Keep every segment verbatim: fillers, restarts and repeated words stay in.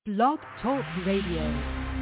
Blog Talk Radio.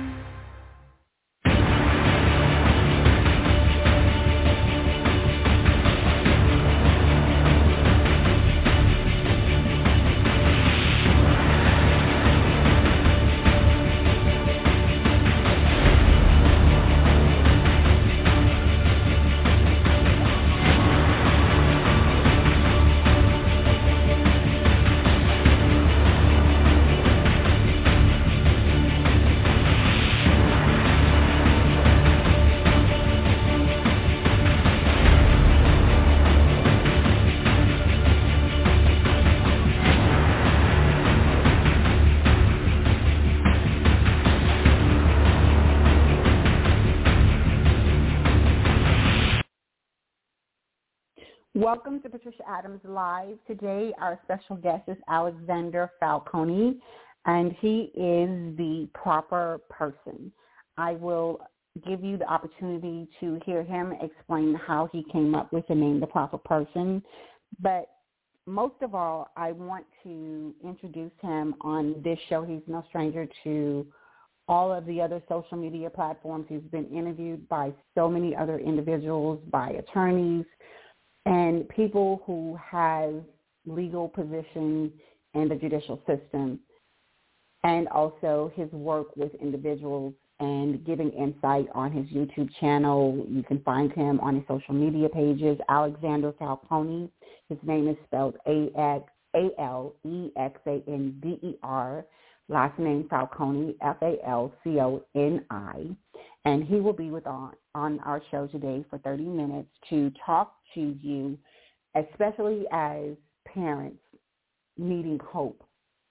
Welcome to Patricia Adams Live. Today, our special guest is Alexander Falcone, and he is the proper person. I will give you the opportunity to hear him explain how he came up with the name The Proper Person. But most of all, I want to introduce him on this show. He's no stranger to all of the other social media platforms. He's been interviewed by so many other individuals, by attorneys, and people who have legal position in the judicial system, and also his work with individuals and giving insight on his YouTube channel. You can find him on his social media pages, Alexander Falcone. His name is spelled A L E X A N D E R, last name Falcone, F A L C O N I. And he will be with on, on our show today for thirty minutes to talk to you, especially as parents needing hope.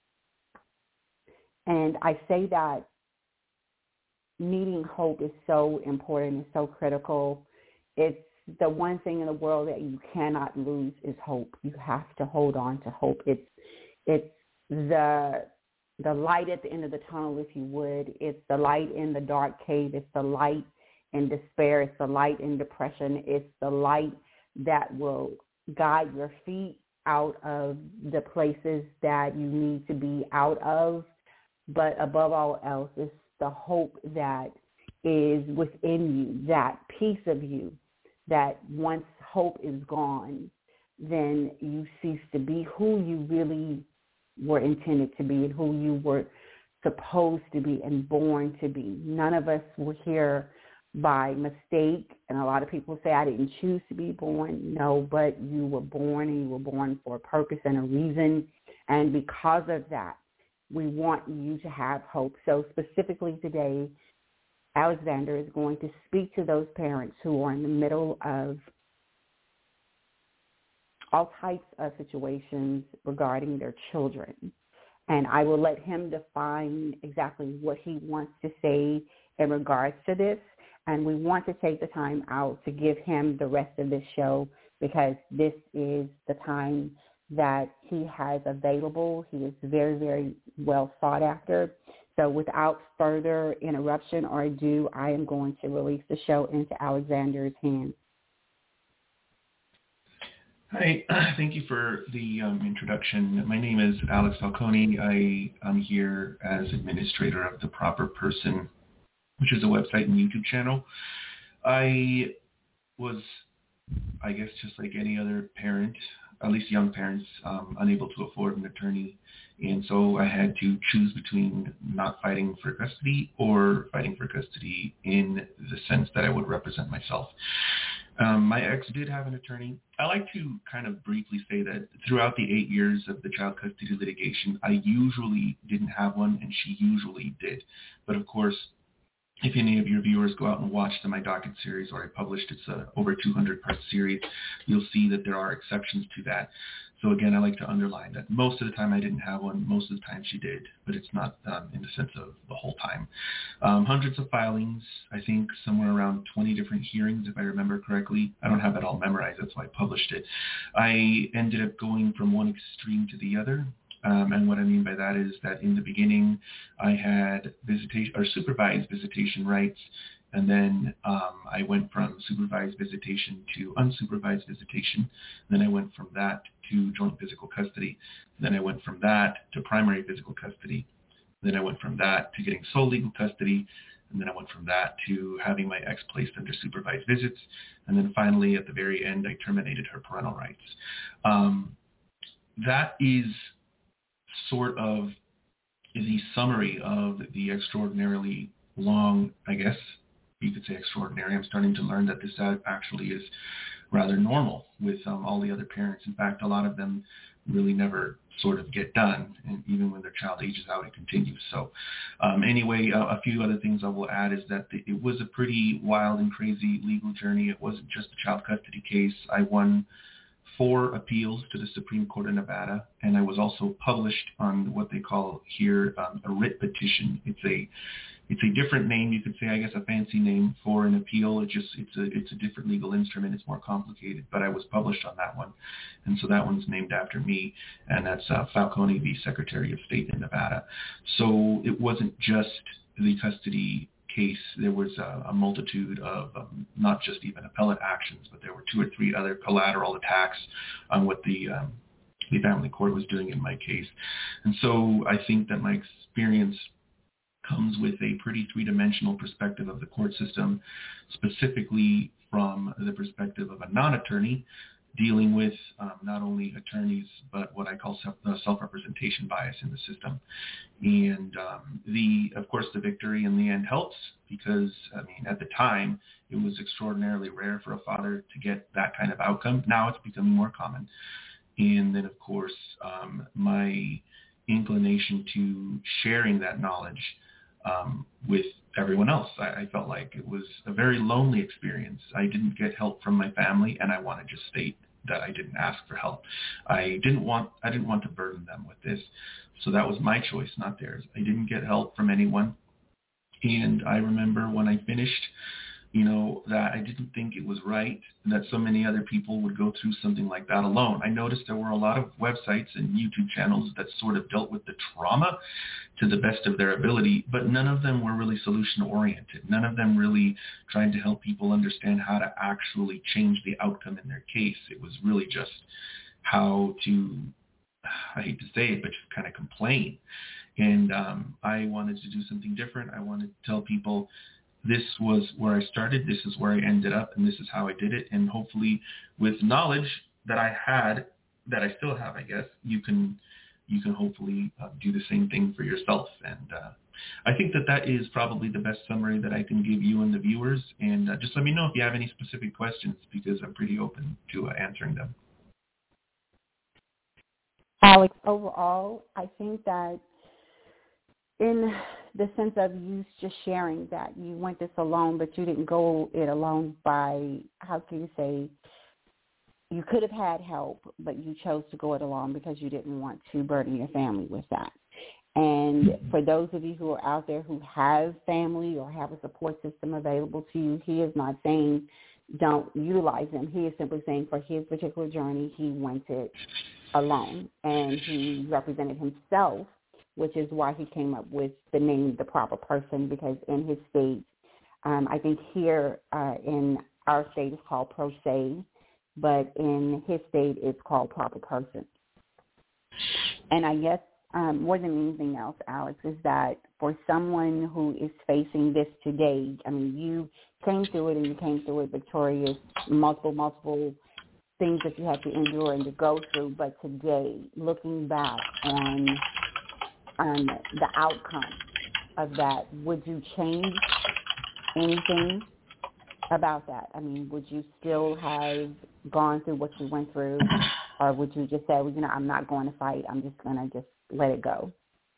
And I say that needing hope is so important, it's so critical. It's the one thing in the world that you cannot lose is hope. You have to hold on to hope. It's it's the the light at the end of the tunnel, if you would. It's the light in the dark cave. It's the light in despair. It's the light in depression. It's the light that will guide your feet out of the places that you need to be out of. But above all else, it's the hope that is within you, that piece of you, that once hope is gone, then you cease to be who you really were intended to be and who you were supposed to be and born to be. None of us were here by mistake, and a lot of people say, I didn't choose to be born. No, but you were born, and you were born for a purpose and a reason, and because of that, we want you to have hope. So specifically today, Alexander is going to speak to those parents who are in the middle of all types of situations regarding their children. And I will let him define exactly what he wants to say in regards to this. And we want to take the time out to give him the rest of this show because this is the time that he has available. He is very, very well sought after. So without further interruption or ado, I am going to release the show into Alexander's hands. Hi, thank you for the um, introduction. My name is Alex Falcone. I am here as administrator of The Proper Person, which is a website and YouTube channel. I was, I guess, just like any other parent, at least young parents, um, unable to afford an attorney. And so I had to choose between not fighting for custody or fighting for custody in the sense that I would represent myself. Um, my ex did have an attorney. I like to kind of briefly say that throughout the eight years of the child custody litigation, I usually didn't have one, and she usually did. But of course, if any of your viewers go out and watch the My Docket series, or I published, it's a over two hundred part series, you'll see that there are exceptions to that. So again, I like to underline that most of the time I didn't have one, most of the time she did, but it's not um, in the sense of the whole time. Um, hundreds of filings, I think somewhere around twenty different hearings, if I remember correctly. I don't have it all memorized, that's why I published it. I ended up going from one extreme to the other. Um, and what I mean by that is that in the beginning, I had visitation or supervised visitation rights, and then um, I went from supervised visitation to unsupervised visitation. Then I went from that to joint physical custody. Then I went from that to primary physical custody. Then I went from that to getting sole legal custody. And then I went from that to having my ex placed under supervised visits. And then finally, at the very end, I terminated her parental rights. Um, that is sort of the summary of the extraordinarily long, I guess you could say extraordinary. I'm starting to learn that this actually is rather normal with um, all the other parents. In fact, a lot of them really never sort of get done, and even when their child ages out, it continues. So um, anyway, uh, a few other things I will add is that the, it was a pretty wild and crazy legal journey. It wasn't just a child custody case. I won four appeals to the Supreme Court of Nevada, and I was also published on what they call here um, a writ petition. It's a It's a different name, you could say, I guess, a fancy name for an appeal. It just it's a it's a different legal instrument. It's more complicated, but I was published on that one, and so that one's named after me, and that's uh, Falcone v. Secretary of State in Nevada. So it wasn't just the custody case. There was a, a multitude of um, not just even appellate actions, but there were two or three other collateral attacks on what the um, the family court was doing in my case, and so I think that my experience comes with a pretty three-dimensional perspective of the court system, specifically from the perspective of a non-attorney dealing with um, not only attorneys, but what I call self, uh, self-representation bias in the system. And um, the, of course, the victory in the end helps because, I mean, at the time, it was extraordinarily rare for a father to get that kind of outcome. Now it's becoming more common. And then, of course, um, my inclination to sharing that knowledge Um, with everyone else. I, I felt like it was a very lonely experience. I didn't get help from my family, and I want to just state that I didn't ask for help. I didn't want I didn't want to burden them with this, so that was my choice, not theirs. I didn't get help from anyone, and I remember when I finished, you know, that I didn't think it was right that so many other people would go through something like that alone. I noticed there were a lot of websites and YouTube channels that sort of dealt with the trauma to the best of their ability, but none of them were really solution-oriented. None of them really tried to help people understand how to actually change the outcome in their case. It was really just how to, I hate to say it, but just kind of complain. And um, I wanted to do something different. I wanted to tell people, this was where I started, this is where I ended up, and this is how I did it. And hopefully with knowledge that I had, that I still have, I guess, you can you can hopefully uh, do the same thing for yourself. And uh, I think that that is probably the best summary that I can give you and the viewers. And uh, just let me know if you have any specific questions, because I'm pretty open to uh, answering them. Alex, overall, I think that in the sense of you just sharing that you went this alone, but you didn't go it alone by, how can you say, you could have had help, but you chose to go it alone because you didn't want to burden your family with that. And for those of you who are out there who have family or have a support system available to you, he is not saying don't utilize them. He is simply saying for his particular journey, he went it alone, and he represented himself, which is why he came up with the name The Proper Person, because in his state, um, I think here uh, in our state it's called pro se, but in his state it's called Proper Person. And I guess um, more than anything else, Alex, is that for someone who is facing this today, I mean, you came through it and you came through it victorious, multiple, multiple things that you had to endure and to go through, but today, looking back on Um, the outcome of that, would you change anything about that? I mean, would you still have gone through what you went through, or would you just say, well, you know, I'm not going to fight, I'm just going to just let it go?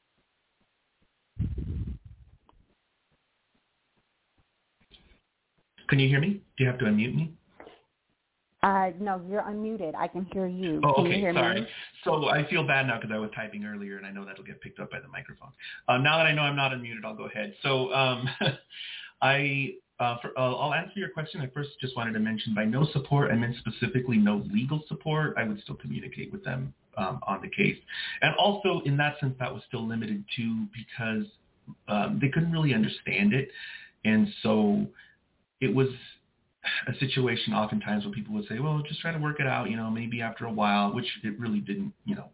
Can you hear me? Do you have to unmute me? Uh, no, you're unmuted. I can hear you. Oh, can okay, you hear sorry. me? So I feel bad now because I was typing earlier, and I know that'll get picked up by the microphone. Uh, now that I know I'm not unmuted, I'll go ahead. So um, I, uh, for, uh, I'll answer your question. I first just wanted to mention by no support, I meant specifically no legal support. I would still communicate with them um, on the case. And also, in that sense, that was still limited to because um, they couldn't really understand it. And so it was a situation oftentimes where people would say, well, just try to work it out, you know, maybe after a while, which it really didn't, you know,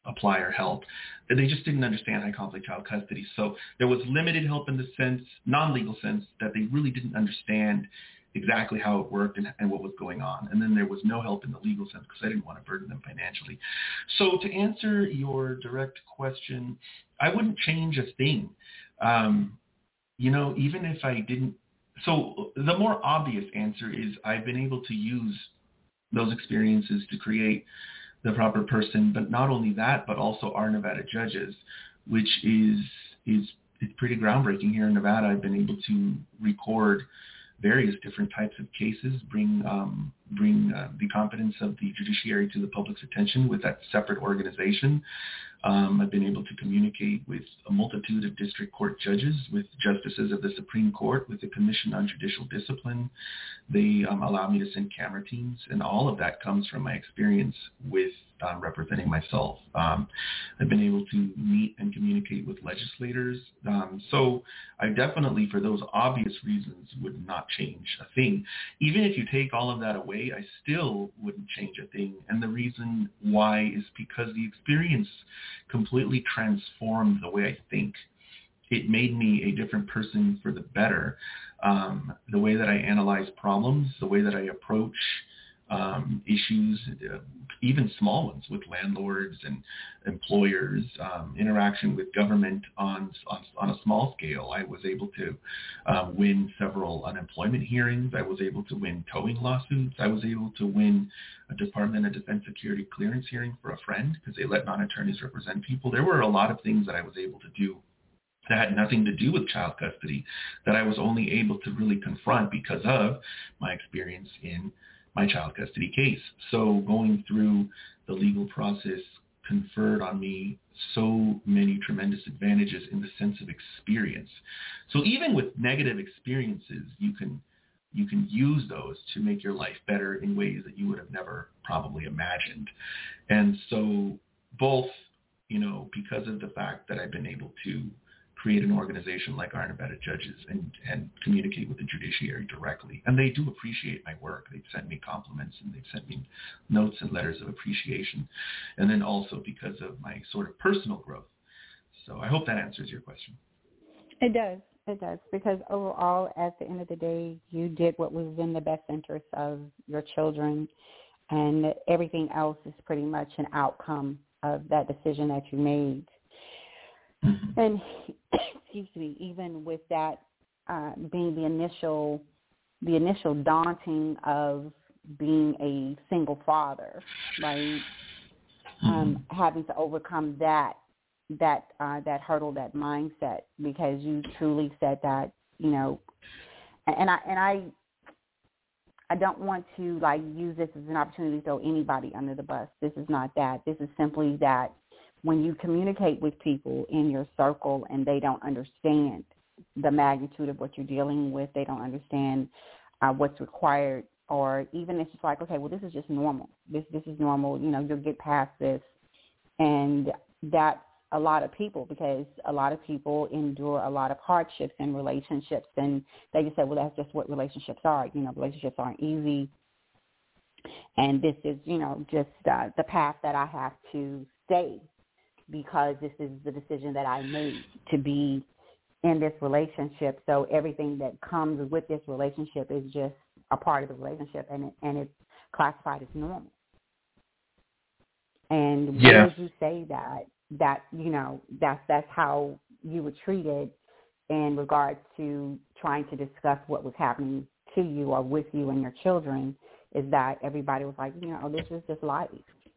apply or help. They just didn't understand high conflict child custody. So there was limited help in the sense, non-legal sense, that they really didn't understand exactly how it worked and, and what was going on. And then there was no help in the legal sense because I didn't want to burden them financially. So to answer your direct question, I wouldn't change a thing. Um, you know, even if I didn't. So the more obvious answer is I've been able to use those experiences to create the proper person, but not only that, but also our Nevada judges, which is is it's pretty groundbreaking here in Nevada. I've been able to record various different types of cases, bring um, bring uh, the competence of the judiciary to the public's attention with that separate organization. Um, I've been able to communicate with a multitude of district court judges, with justices of the Supreme Court, with the Commission on Judicial Discipline. They um, allow me to send camera teams, and all of that comes from my experience with um, representing myself. Um, I've been able to meet and communicate with legislators. Um, so I definitely, for those obvious reasons, would not change a thing. Even if you take all of that away, I still wouldn't change a thing. And the reason why is because the experience completely transformed the way I think. It made me a different person for the better. Um, the way that I analyze problems, the way that I approach um, issues, uh, even small ones with landlords and employers, um, interaction with government on, on on a small scale. I was able to uh, win several unemployment hearings. I was able to win towing lawsuits. I was able to win a Department of Defense security clearance hearing for a friend because they let non-attorneys represent people. There were a lot of things that I was able to do that had nothing to do with child custody that I was only able to really confront because of my experience in my child custody case. So going through the legal process conferred on me so many tremendous advantages in the sense of experience. So even with negative experiences, you can you can use those to make your life better in ways that you would have never probably imagined. And so both, you know, because of the fact that I've been able to create an organization like our Nevada Judges and, and communicate with the judiciary directly. And they do appreciate my work. They've sent me compliments and they've sent me notes and letters of appreciation. And then also because of my sort of personal growth. So I hope that answers your question. It does. It does. Because overall, at the end of the day, you did what was in the best interest of your children. And everything else is pretty much an outcome of that decision that you made. Mm-hmm. And excuse me, even with that uh, being the initial, the initial daunting of being a single father, right? Mm-hmm. Um, having to overcome that, that uh, that hurdle, that mindset, because you truly said that, you know, and I and I, I don't want to like use this as an opportunity to throw anybody under the bus. This is not that. This is simply that. When you communicate with people in your circle and they don't understand the magnitude of what you're dealing with, they don't understand uh, what's required, or even it's just like, okay, well, this is just normal. This this is normal. You know, you'll get past this. And that's a lot of people, because a lot of people endure a lot of hardships in relationships. And they just say, well, that's just what relationships are. You know, relationships aren't easy. And this is, you know, just uh, the path that I have to stay, because this is the decision that I made to be in this relationship. So everything that comes with this relationship is just a part of the relationship, and it, and it's classified as normal. And yeah. Would you say that, that, you know, that's, that's how you were treated in regards to trying to discuss what was happening to you or with you and your children, is that everybody was like, you know, this is just life?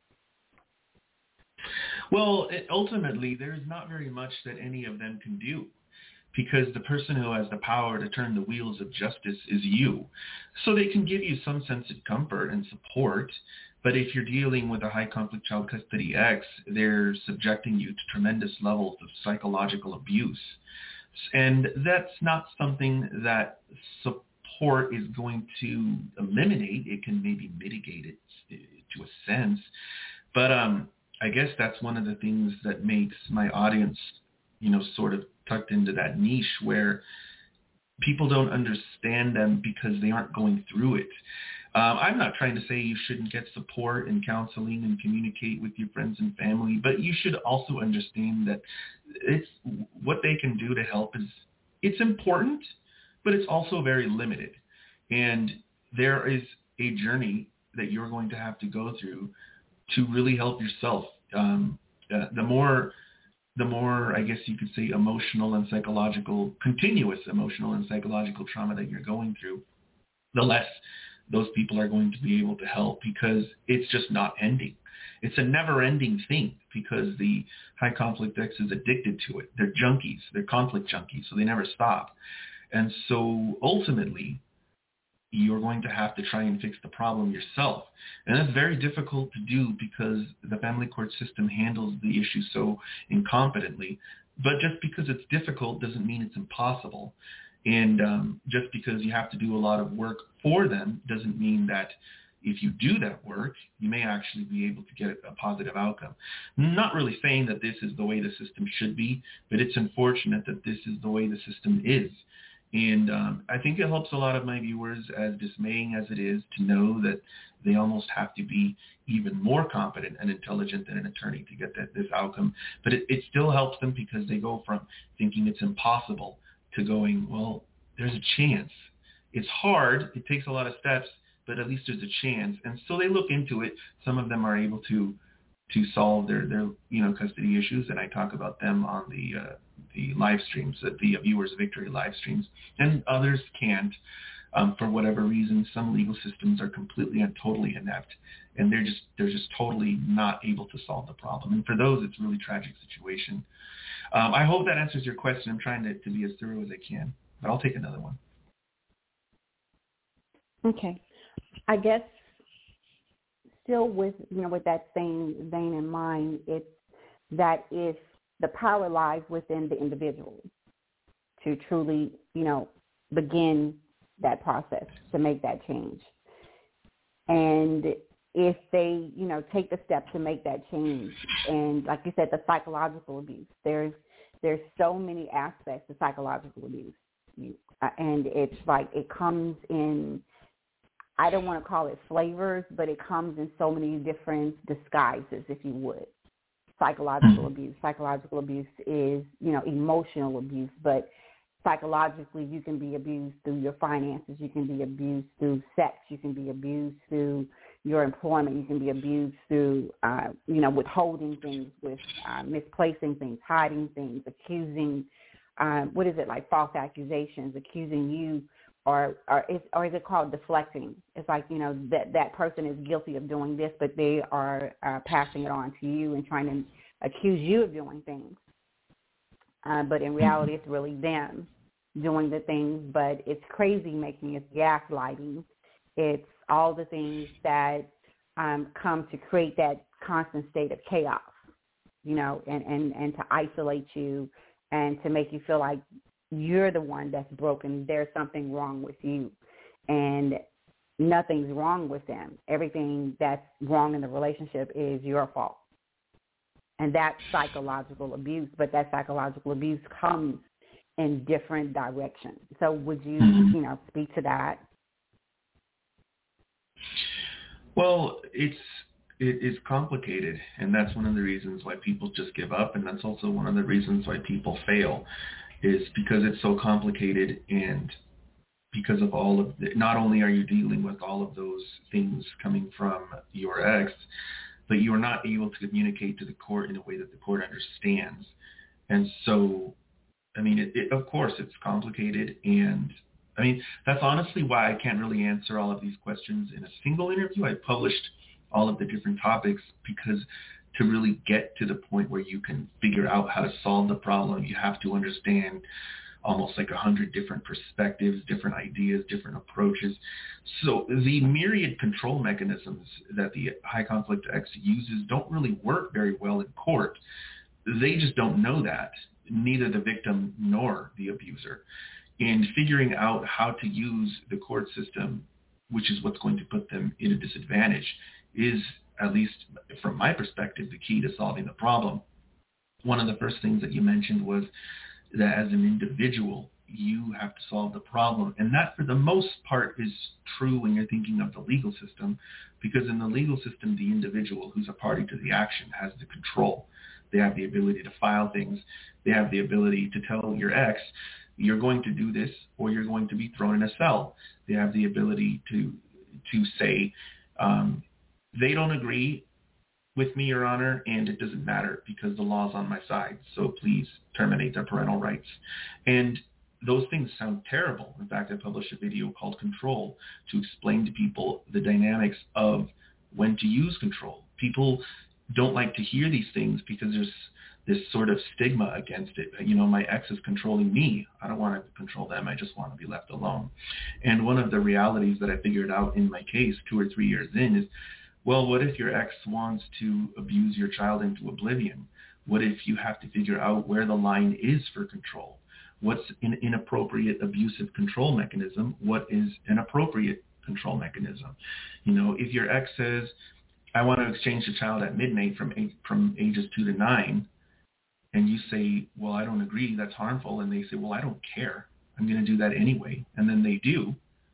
Well, it, ultimately, there's not very much that any of them can do, because the person who has the power to turn the wheels of justice is you. So they can give you some sense of comfort and support, but if you're dealing with a high conflict child custody ex, they're subjecting you to tremendous levels of psychological abuse. And that's not something that support is going to eliminate. It can maybe mitigate it to a sense, but um. I guess that's one of the things that makes my audience, you know, sort of tucked into that niche where people don't understand them because they aren't going through it. Um, I'm not trying to say you shouldn't get support and counseling and communicate with your friends and family, but you should also understand that it's what they can do to help is it's important, but it's also very limited. And there is a journey that you're going to have to go through to really help yourself. Um, uh, the more, the more, I guess you could say, emotional and psychological, continuous emotional and psychological trauma that you're going through, the less those people are going to be able to help, because it's just not ending. It's a never-ending thing because the high conflict X is addicted to it. They're junkies. They're conflict junkies, so they never stop. And so ultimately, you're going to have to try and fix the problem yourself. And that's very difficult to do because the family court system handles the issue so incompetently. But just because it's difficult doesn't mean it's impossible. And um, just because you have to do a lot of work for them doesn't mean that if you do that work, you may actually be able to get a positive outcome. I'm not really saying that this is the way the system should be, but it's unfortunate that this is the way the system is. And um, I think it helps a lot of my viewers, as dismaying as it is, to know that they almost have to be even more competent and intelligent than an attorney to get that, this outcome. But it, it still helps them because they go from thinking it's impossible to going, well, there's a chance. It's hard. It takes a lot of steps, but at least there's a chance. And so they look into it. Some of them are able to to solve their, their you know, custody issues, and I talk about them on the uh, the live streams, uh, the Viewers Victory live streams, and others can't um, for whatever reason. Some legal systems are completely and totally inept, and they're just they're just totally not able to solve the problem. And for those, it's a really tragic situation. Um, I hope that answers your question. I'm trying to, to be as thorough as I can, but I'll take another one. Okay. I guess still with, you know, with that same vein in mind, it's that if the power lies within the individual to truly, you know, begin that process to make that change. And if they, you know, take the steps to make that change, and like you said, the psychological abuse, there's there's so many aspects of psychological abuse, you, uh, and it's like it comes in, I don't want to call it flavors, but it comes in so many different disguises, if you would. Psychological abuse. Psychological abuse is, you know, emotional abuse, but psychologically you can be abused through your finances. You can be abused through sex. You can be abused through your employment. You can be abused through, uh, you know, withholding things, with uh, misplacing things, hiding things, accusing, uh, what is it, like false accusations, accusing you. Or, or, is, or is it called deflecting? It's like, you know, that, that person is guilty of doing this, but they are uh, passing it on to you and trying to accuse you of doing things. Uh, but in reality, it's really them doing the things. But it's crazy making, it's gaslighting. It's all the things that um, come to create that constant state of chaos, you know, and, and, and to isolate you and to make you feel like you're the one that's broken. There's something wrong with you. And nothing's wrong with them. Everything that's wrong in the relationship is your fault. And that's psychological abuse, but that psychological abuse comes in different directions. So would you, mm-hmm. you know, speak to that? Well, it's it is complicated, and that's one of the reasons why people just give up, and that's also one of the reasons why people fail, is because it's so complicated, and because of all of the, not only are you dealing with all of those things coming from your ex, but you are not able to communicate to the court in a way that the court understands. And so, I mean, it, it, of course, it's complicated, and I mean, that's honestly why I can't really answer all of these questions in a single interview. I published all of the different topics because to really get to the point where you can figure out how to solve the problem, you have to understand almost like a hundred different perspectives, different ideas, different approaches. So the myriad control mechanisms that the high conflict X uses don't really work very well in court. They just don't know that, neither the victim nor the abuser. And figuring out how to use the court system, which is what's going to put them in a disadvantage, is, at least from my perspective, the key to solving the problem. One of the first things that you mentioned was that as an individual, you have to solve the problem. And that, for the most part, is true when you're thinking of the legal system, because in the legal system, the individual who's a party to the action has the control. They have the ability to file things. They have the ability to tell your ex, you're going to do this or you're going to be thrown in a cell. They have the ability to to say, um, they don't agree with me, Your Honor, and it doesn't matter because the law's on my side. So please terminate their parental rights. And those things sound terrible. In fact, I published a video called Control to explain to people the dynamics of when to use control. People don't like to hear these things because there's this sort of stigma against it. You know, my ex is controlling me. I don't want to control them. I just want to be left alone. And one of the realities that I figured out in my case two or three years in is, well, what if your ex wants to abuse your child into oblivion? What if you have to figure out where the line is for control? What's an inappropriate abusive control mechanism? What is an appropriate control mechanism? You know, if your ex says, I want to exchange the child at midnight from eight, from ages two to nine, and you say, well, I don't agree, that's harmful, and they say, well, I don't care, I'm going to do that anyway, and then they do,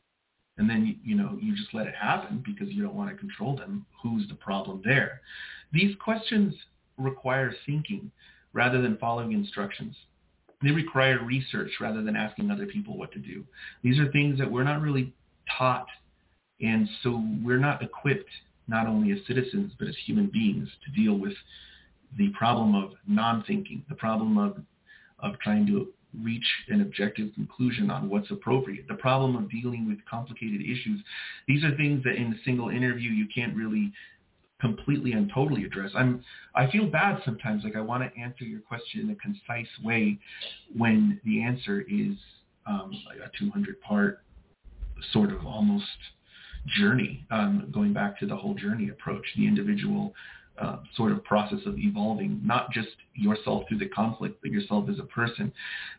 and then, you know, you just let it happen because you don't want to control them, who's the problem there? These questions require thinking rather than following instructions. They require research rather than asking other people what to do. These are things that we're not really taught, and so we're not equipped, not only as citizens, but as human beings, to deal with the problem of non-thinking, the problem of, of trying to reach an objective conclusion on what's appropriate, the problem of dealing with complicated issues. These are things that in a single interview you can't really completely and totally address. I'm, I feel bad sometimes, like I want to answer your question in a concise way when the answer is um, like a two hundred part sort of almost journey, um, going back to the whole journey approach, the individual uh, sort of process of evolving, not just yourself through the conflict, but yourself as a person.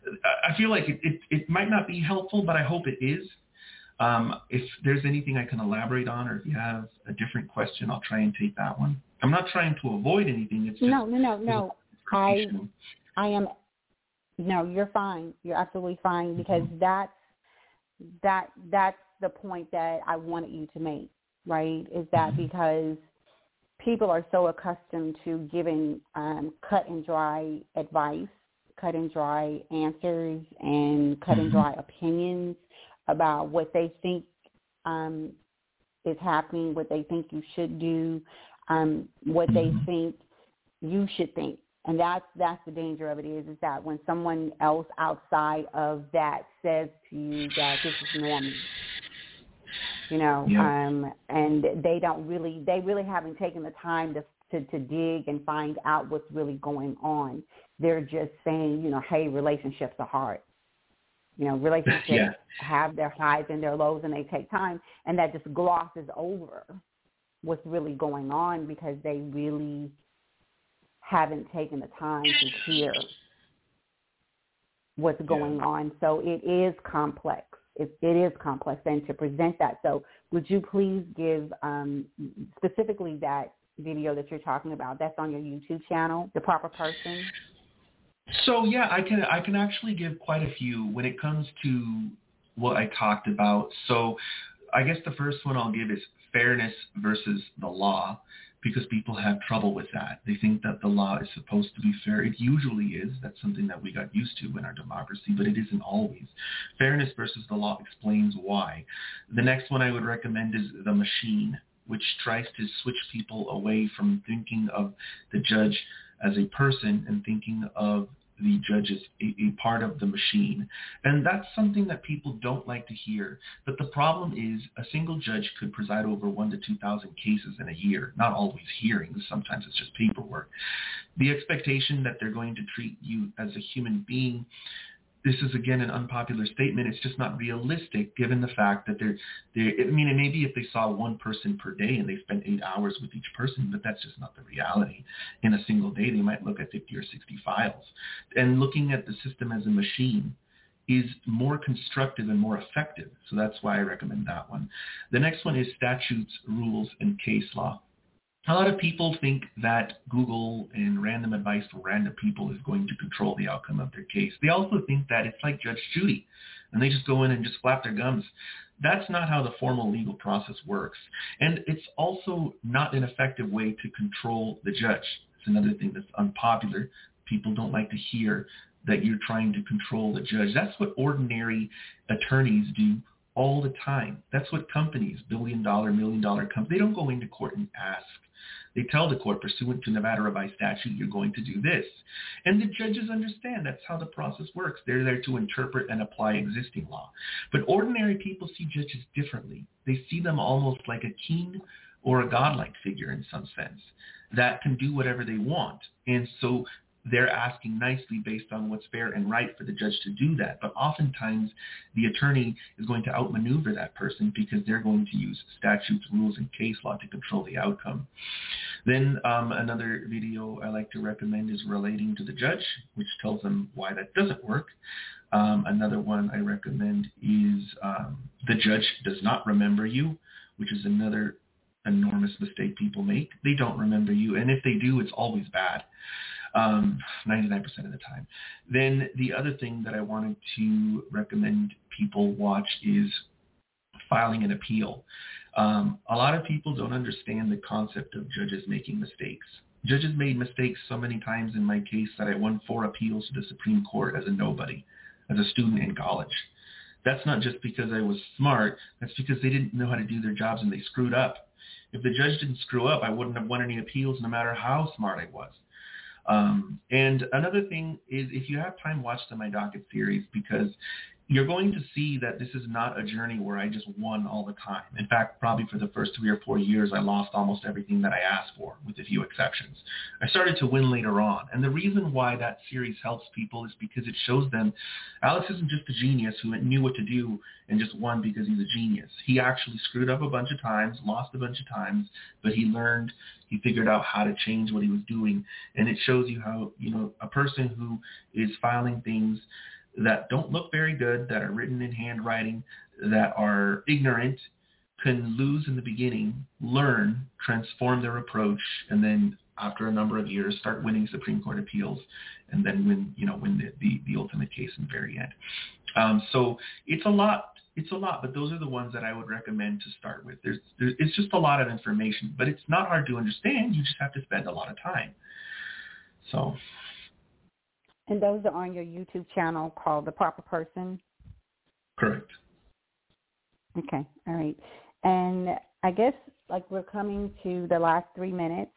I feel like it, it, it might not be helpful, but I hope it is. Um, if there's anything I can elaborate on, or if you have a different question, I'll try and take that one. I'm not trying to avoid anything. It's just no, no, no, no. I, I am. No, you're fine. You're absolutely fine, because mm-hmm. that's that that's the point that I wanted you to make. Right? Is that mm-hmm. because people are so accustomed to giving um, cut and dry advice, cut and dry answers, and cut mm-hmm. and dry opinions about what they think um, is happening, what they think you should do, um, what they think you should think. And that's that's the danger of it is, is that when someone else outside of that says to you that this is normal, you know, yeah. um, and they don't really, they really haven't taken the time to, to, to dig and find out what's really going on. They're just saying, you know, hey, relationships are hard. You know, relationships yeah. have their highs and their lows, and they take time, and that just glosses over what's really going on because they really haven't taken the time to hear what's going yeah. on. So it is complex. It, it is complex, and to present that. So would you please give um, specifically that video that you're talking about? That's on your YouTube channel, The Proper Person. So yeah, I can I can actually give quite a few when it comes to what I talked about. So I guess the first one I'll give is fairness versus the law, because people have trouble with that. They think that the law is supposed to be fair. It usually is. That's something that we got used to in our democracy, but it isn't always. Fairness versus the law explains why. The next one I would recommend is The Machine, which tries to switch people away from thinking of the judge as a person and thinking of the judge as a, a part of the machine. And that's something that people don't like to hear. But the problem is a single judge could preside over one to two thousand cases in a year, not always hearings. Sometimes it's just paperwork. The expectation that they're going to treat you as a human being, this is, again, an unpopular statement. It's just not realistic given the fact that they're, they're, I mean, it may be if they saw one person per day and they spent eight hours with each person, but that's just not the reality. In a single day, they might look at fifty or sixty files. And looking at the system as a machine is more constructive and more effective. So that's why I recommend that one. The next one is statutes, rules, and case law. A lot of people think that Google and random advice for random people is going to control the outcome of their case. They also think that it's like Judge Judy, and they just go in and just flap their gums. That's not how the formal legal process works. And it's also not an effective way to control the judge. It's another thing that's unpopular. People don't like to hear that you're trying to control the judge. That's what ordinary attorneys do all the time. That's what companies, billion dollar, million dollar companies, they don't go into court and ask. They tell the court, pursuant to Nevada revised statute, you're going to do this. And the judges understand that's how the process works. They're there to interpret and apply existing law. But ordinary people see judges differently. They see them almost like a king or a godlike figure in some sense that can do whatever they want. And so they're asking nicely based on what's fair and right for the judge to do that. But oftentimes the attorney is going to outmaneuver that person because they're going to use statutes, rules, and case law to control the outcome. Then um, another video I like to recommend is Relating to the Judge, which tells them why that doesn't work. Um, another one I recommend is um, The Judge Does Not Remember You, which is another enormous mistake people make. They don't remember you, and if they do, it's always bad. Um, ninety-nine percent of the time. Then the other thing that I wanted to recommend people watch is Filing an Appeal. Um, a lot of people don't understand the concept of judges making mistakes. Judges made mistakes so many times in my case that I won four appeals to the Supreme Court as a nobody, as a student in college. That's not just because I was smart. That's because they didn't know how to do their jobs and they screwed up. If the judge didn't screw up, I wouldn't have won any appeals no matter how smart I was. Um, and another thing is, if you have time, watch the My Docket series, because you're going to see that this is not a journey where I just won all the time. In fact, probably for the first three or four years, I lost almost everything that I asked for, with a few exceptions. I started to win later on. And the reason why that series helps people is because it shows them Alex isn't just a genius who knew what to do and just won because he's a genius. He actually screwed up a bunch of times, lost a bunch of times, but he learned, he figured out how to change what he was doing. And it shows you how, you know, a person who is filing things that don't look very good, that are written in handwriting, that are ignorant, can lose in the beginning, learn, transform their approach, and then after a number of years start winning Supreme Court appeals, and then win, you know, win the, the, the ultimate case in the very end. Um, so it's a lot. It's a lot, but those are the ones that I would recommend to start with. There's, there's, it's just a lot of information, but it's not hard to understand. You just have to spend a lot of time. So. And those are on your YouTube channel called The Proper Person? Correct. Okay, all right. And I guess, like, we're coming to the last three minutes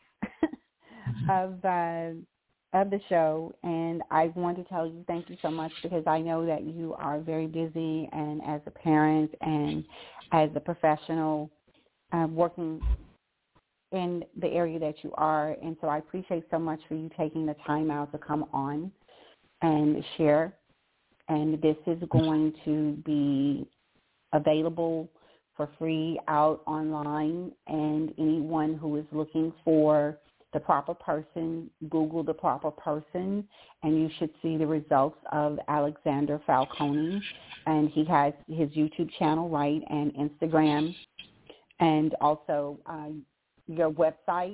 of uh, of the show, and I want to tell you thank you so much, because I know that you are very busy, and as a parent and as a professional uh, working in the area that you are, and so I appreciate so much for you taking the time out to come on and share. And this is going to be available for free out online, and anyone who is looking for The Proper Person, Google The Proper Person, and you should see the results of Alexander Falcone. And he has his YouTube channel, right, and Instagram, and also uh, your website.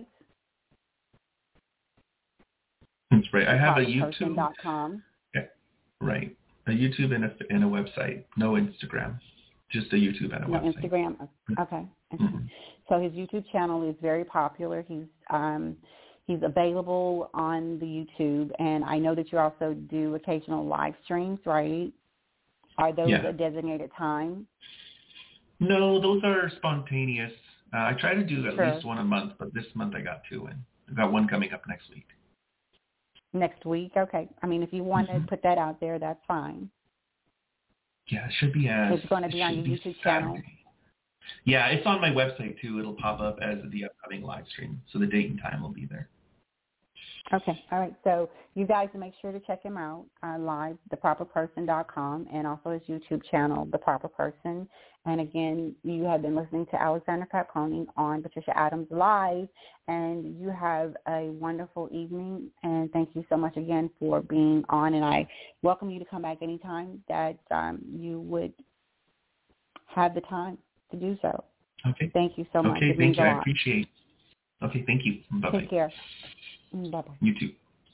That's right. I have a YouTube. Dot com. Yeah, right. A YouTube and a, and a website. No Instagram. Just a YouTube and a no website. Instagram. Okay. Mm-hmm. So his YouTube channel is very popular. He's um, he's available on the YouTube, and I know that you also do occasional live streams, right? Are those yeah. at designated time? No, those are spontaneous. Uh, I try to do at sure. least one a month, but this month I got two in. I've got one coming up next week. Next week? Okay. I mean, if you want mm-hmm. to put that out there, that's fine. Yeah, it should be as... It's going to be on your YouTube Saturday. channel? Yeah, it's on my website, too. It'll pop up as the upcoming live stream, so the date and time will be there. Okay. All right. So you guys make sure to check him out uh, live, the proper person dot com, and also his YouTube channel, The Proper Person. And again, you have been listening to Alexander Falcone on Patricia Adams Live, and you have a wonderful evening. And thank you so much again for being on. And I welcome you to come back anytime that um, you would have the time to do so. Okay. Thank you so much. Okay. It thank you. a I lot. appreciate it. Okay, thank you. Bye-bye. Take care. Bye-bye. You too.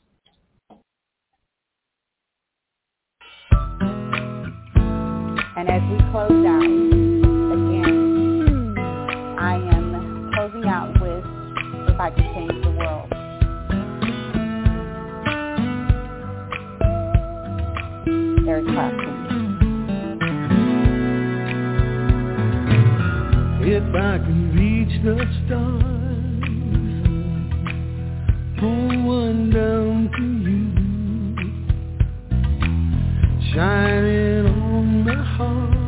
And as we close out, again, I am closing out with If I Could Change the World. Eric Clapton. If I could reach the stars, pull one down to you, shining on my heart.